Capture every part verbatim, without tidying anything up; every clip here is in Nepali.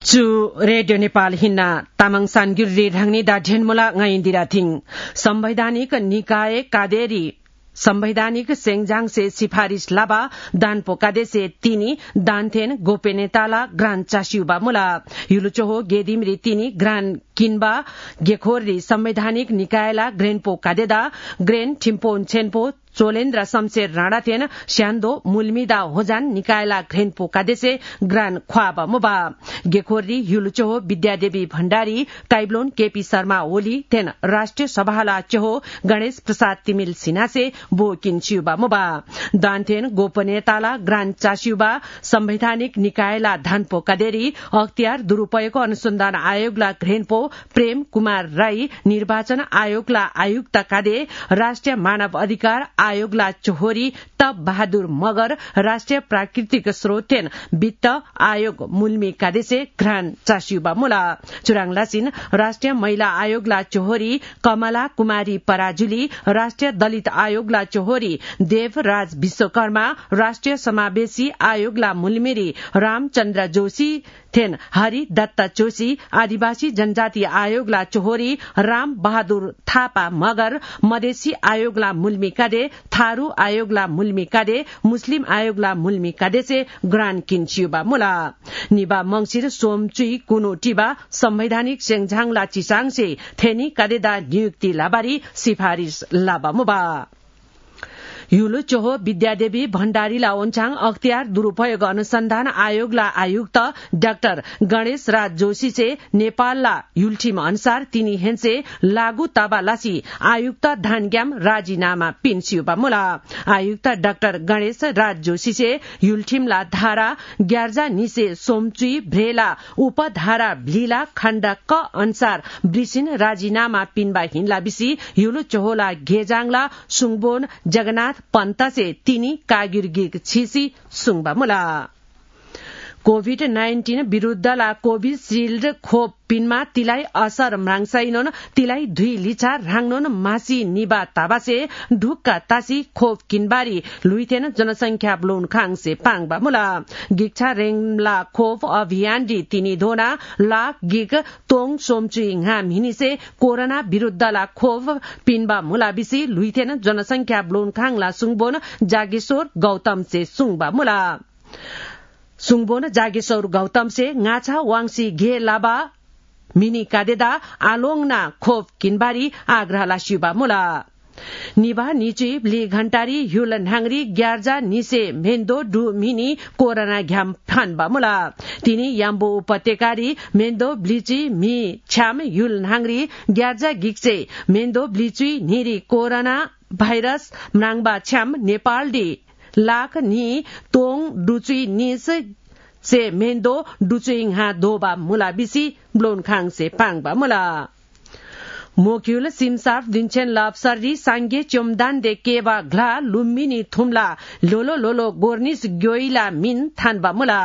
चु रेडियो नेपाल हिन्ना तामाङ सानगिरी ढाङ्नी दा ढेनमुला ngaindira थिङ संवैधानिक निकाय कादेरी संवैधानिक सेंजाङ से सिफारिश लाबा दान पोकादे से तीनी दानथेन गोपेनेताला ग्रान चासिउबा मुला युलुचोहो गेदिमरी तीनी ग्रान किनबा गेखोरी संवैधानिक निकायला ग्रेन पोकादेदा ग्रेन ठिम्पोन छेनपो चोलेन्द्र शमशेर राणा थेन स्यान्दो मुलमिदा होजान निकायला ग्रेन पोकादेसे ग्रान ख्वाबा मुबा गेखोरी युलुचोहो विद्यादेवी भण्डारी काइब्लोन केपी शर्मा ओली थेन राष्ट्रिय सभाला चोहो गणेश प्रसाद तिमिल सिन्हासे बो किनचिउबा मुबा दानथेन गोपनीयताला ग्रान चासिउबा संवैधानिक निकायला धान पोकादेरी अख्तियार दुरूपयोगको अनुसन्धान आयोगला ग्रेनपो प्रेम कुमार राई निर्वाचन आयोगला आयुक्त कादे राष्ट्रिय मानव अधिकार आयोगला चोहोरी तब बहादुर मगर राष्ट्रिय प्राकृतिक स्रोतेन वित्त आयोग मुल्मी कादेसे घ्रान चासिउबा मुला चुराङलासिन राष्ट्रिय महिला आयोगला चोहोरी कमला कुमारी पराजुली राष्ट्रिय दलित आयोगला चोहोरी देवराज विश्वकर्मा राष्ट्रिय समावेशी आयोगला मुलमिरी रामचन्द्र जोशी थेन हरि दत्त जोशी आदिवासी जनजाति आयोगला चोहोरी राम बहादुर थापा मगर मधेसी आयोगला मुल्मी कादे थारू आयोगला मुल्मी कादे मुस्लिम आयोगला मुल्मी कादे से ग्रान किनचिउबा मुला निबा मंगिर सोमचुई कुनो टिबा संवैधानिक सेंझाङला चिसाङ से थेनी कादेदा नियुक्ति लाबारी सिफारिश लाबा मुबा युलु चोहो विद्यादेवी भण्डारीला ओन्छाङ अख्तियार दुरूपयोग अनुसन्धान आयोगला आयुक्त डाक्टर गणेश राज जोशी से नेपालला युल्ठीम अनुसार तिनी हेन्से लागू ताबालासी आयुक्त धानग्याम राजीनामा पिन्सिउबा मुला आयुक्त डाक्टर गणेश राज जोशी से युल्ठीमला धारा ग्यार्जा निसे सोमचुई भ्रेला उपधारा भ्लीला खण्ड क अनुसार ब्रिसिन राजीनामा पिन्बा हिन्ला बिसी युलु चोहोला घेजाङला सुङबोन जगन्नाथ पन्ता से तिनी कागिरगिर छिसी सुङबा मुला कोभिड नाइन्टीन विरूद्धला कोभिशील्ड खोप पिनमा तिलाई असर म्राङसाइनोन तिलाई धुई लिछा राङ्नोन मासी निबा ताबासे ढुक्का तासी खोप किनबारी लुइथेन जनसंख्या ब्लोन खाङसे पाङबा मुला गिक्छा रेङला खोप अभियान डी तिनी धोना लाख गिक तोङ सोमचुई घाम हिनिसे कोरोना विरूद्धला खोप पिनबा मुला बिसी लुइथेन जनसंख्या ब्लोन खाङला सुङबोन जागेश्वर गौतम से सुङबा मुला सुङबोन जागेश्वर गौतम से गाछा वाङसी घे लाबा मिनी कादेदा आलोङना खोप किनबारी आग्रहला शिबा मुला निभा निची ब्ली घण्टारी ह्युल न्हाङरी ग्यार्जा निसे मेन्दो डु मिनी कोरोना घ्याम फानबा मुला तिनी याम्बो उपत्यकारी मेन्दो ब्लिची मी छ्याम ह्युल न्हाङरी ग्यार्जा गिक्से मेन्दो ब्लिची निरी कोरोना भाइरस म्राङबा छ्याम नेपाल डी लाख नि तोङ डुचुई निस से मेन्दो डुचुइङ हा दोबा मुला बिसी ब्लोन खाङ से पाङबा मुला मोक्युल सिमसाफ दिन्छेन लापसरी सांगे चोमदान दे केवा घ्ला लुम्बिनी थुम्ला लोलो लोलो गोर्निस ग्योइला मिन थानबा मुला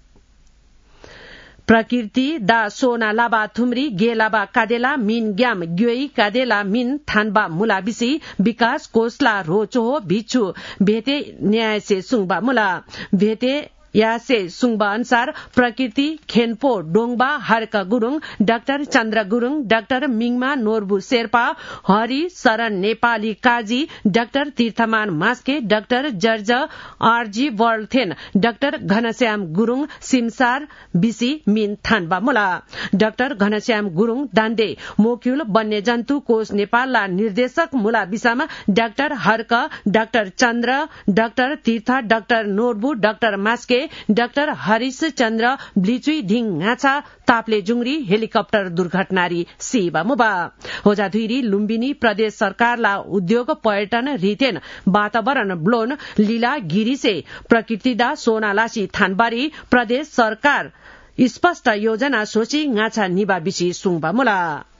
प्रकृति दा सोना लाबा थुमरी गे लाबा कादेला मिन ग्याम ग्योई कादेला मिन थानबा मुला बिसी विकास कोषला रोचो भिछु भेटे न्याय से सुङबा मुला भेटे यासे सुङबा अनुसार प्रकृति खेनपो डोङबा हर्क गुरुङ डाक्टर चन्द्र गुरुङ डाक्टर मिङमा नोर्बु शेर्पा हरि शरण नेपाली काजी doctor Tirthaman Maske doctor George आरजी वर्ल्थेन डाक्टर घनश्याम गुरुङ सिमसार बिसी मिन थानबा मुला डाक्टर घनश्याम गुरुङ दान्दे मोक्युल वन्यजन्तु कोष नेपालला निर्देशक मुला बिसामा doctor Harka doctor Chandra doctor Tirtha doctor Norbu doctor Maske doctor Harish Chandra ब्लिचुई ढिङ घाछा ताप्ले जुङरी हेलिकप्टर दुर्घटनारी सेवा मुबा होजाधुइरी लुम्बिनी प्रदेश सरकारला उद्योग पर्यटन रितेन वातावरण ब्लोन लीला गिरी से प्रकृतिदा सोनालासी थानबारी प्रदेश सरकार स्पष्ट योजना सोची गाछा निबा बिसी सुङबा मुला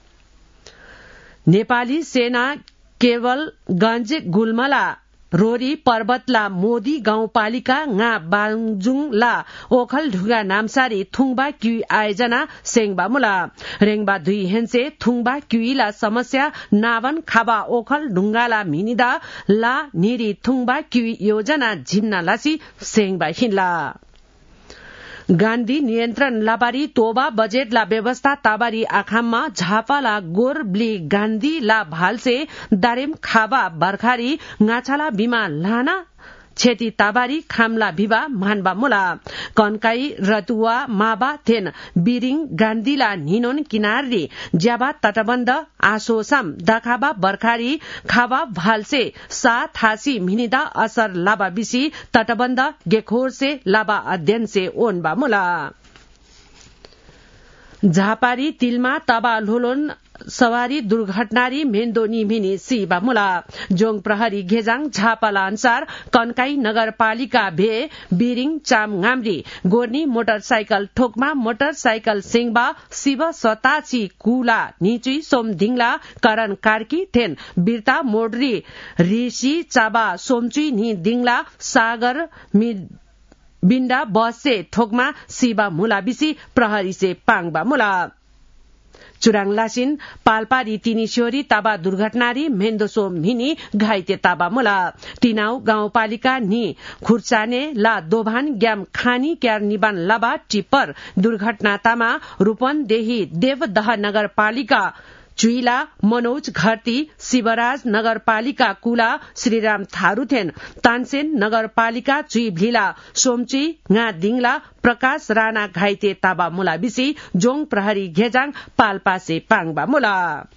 नेपाली सेना केवलगंज गुल्मला रोरी पर्वतला मोदी गाउँपालिका nga बाङजुङला ओखल ढुगा नामसारी थुङबा क्यु आयोजना सेङबा मुला रेङबा दुई हेन्से थुङबा क्युइला समस्या नावन खाबा ओखल ढुङ्गाला मिनिदा ला निरी थुङबा क्यु योजना झिम्ना लासी सेङबा हिन्ला गान्धी नियन्त्रण लाबारी तोबा बजेट ला व्यवस्था ताबारी आखाममा झापाला गोर ब्ली गान्धी ला भालसे दारेम खाबा बर्खारी गाछाला बिमा लाना छेती ताबारी खामला भिवा मानबा मुला कनकाई रतुवा माबा थेन बिरिङ गान्धीला निनोन किनारी ज्याबा तटबन्ध आसोसम दखाबा बर्खारी खाबा भालसे सा थासी मिनिदा असर लाबा बिसी तटबन्ध गेखोर से लाबा अध्ययन से ओनबा मुला झापारी तिलमा तबा लोलोन सवारी दुर्घटनारी मेन्दो निमिनी सीबा मुला जोङ प्रहरी घेजाङ झापाला अनुसार कनकाई नगरपालिका भे बिरिङ चाम गाम्री गोर्नी मोटरसाइकल ठोकमा मोटरसाइकल सिंहबा शिव सताची कुला निचुई सोमधिङला करण कार्की थेन बिरता मोडरी ऋषि चाबा सोमचुई नि दिङला सागर बिन्डा बसे ठोकमा शिवा मुला बिसी प्रहरी से पाङबा मुला चुराङ लासिन पाल्पारी तिनीश्वरी ताबा दुर्घटनारी मेन्दोसो मिनी घाइते ताबा मुला तिनाउ गाउँपालिका नि खुर्चाने ला दोभान ग्याम खानी क्यार निबान लाबा टिप्पर दुर्घटना तामा रूपनदेही देवदह नगरपालिका चुइला मनोज घरती शिवराज नगरपालिका कुला श्रीराम थारूथेन तानसेन नगरपालिका चुई भीला सोमची nga दिङला प्रकाश राणा घाइते ताबा मुला बिसी जोङ प्रहरी घेजाङ पाल्पा से पाङबा मुला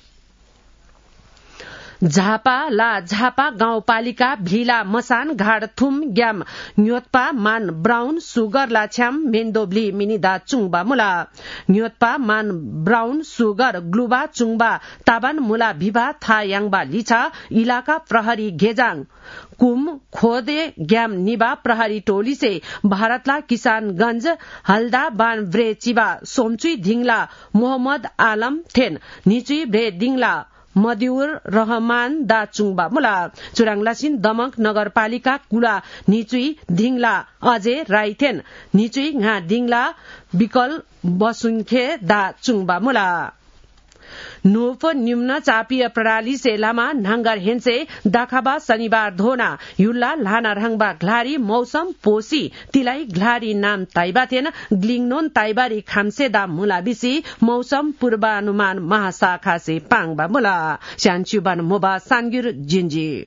झापा ला झापा गाउँपालिका भीला मसान घाड थुम ग्याम न्योत्पा मान ब्राउन सुगर ला छ्याम मेन्दोब्ली मिनिदा चुङबा मुला न्योत्पा मान ब्राउन सुगर ग्लुबा चुङबा ताबान मुला भिभा था याङबा लिछा इलाका प्रहरी घेजाङ कुम खोदे ग्याम निबा प्रहरी टोली से भारतला किसानगंज हल्दा बान ब्रे चिबा सोमचुई धिङला मोहम्मद आलम थेन निचुई ब्रे दिङला मदिउर रहमान दा चुङबा मुला चुराङलासिन दमक नगरपालिका कुला निचुई धिङला अजय राईथेन निचुई nga दिङला विकल बसुङखे दा चुङबा मुला नोफ निम्न चापीय प्रणाली से लामा नांगर हेन्से दाखाबा शनिबार धोना युल्ला लाना रंगबा घ्लारी मौसम पोसी तिलाई घ्लारी नाम ताइबाथेन ग्लिङनोन ताइबारी खामसे दा मुला बिसी मौसम पूर्वानुमान महाशाखा से पाङबा मुला स्यान्चुबान मोबा सानगिर जिन्जी